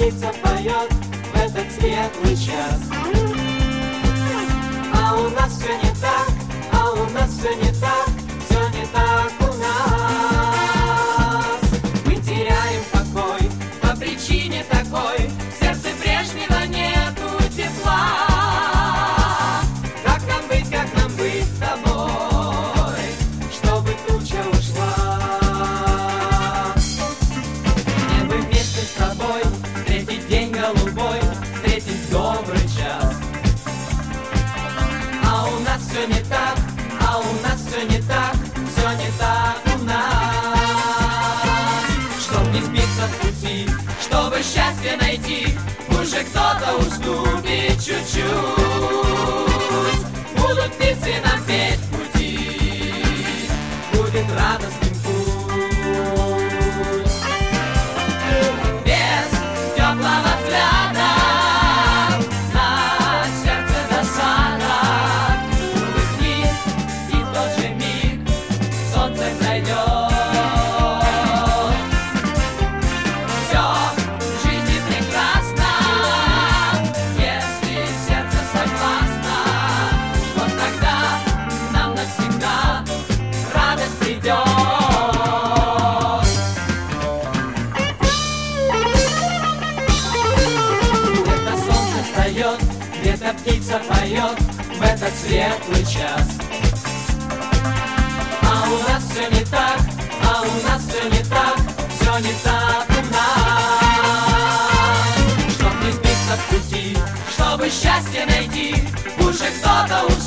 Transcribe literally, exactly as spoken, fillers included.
птица поет в этот светлый час. А у нас все не так, а у нас все не так, все не так у нас. Мы теряем покой по причине такой, в сердце прежнего нету тепла. Как нам быть, как нам быть с тобой, чтобы туча ушла? Мне бы вместе с тобой встретить день голубой, встретить добрый час. А у нас все не так, а у нас все не так, все не так у нас. Чтоб не сбиться в пути, чтобы счастье найти, уже кто-то уступит чуть-чуть. Будут птицы нам петь в пути, будет радостным путь. Без теплого взгляда на сердце досада, улыбнись, и в тот же миг солнце зайдет. Все в жизни прекрасно, если сердце согласно. Вот тогда нам навсегда радость придет. Где-то солнце встает, где-то птица поет в этот светлый час. А у нас все не так, а у нас все не так, все не так у нас. Чтоб не сбиться в пути, чтобы счастье найти, уже кто-то устал.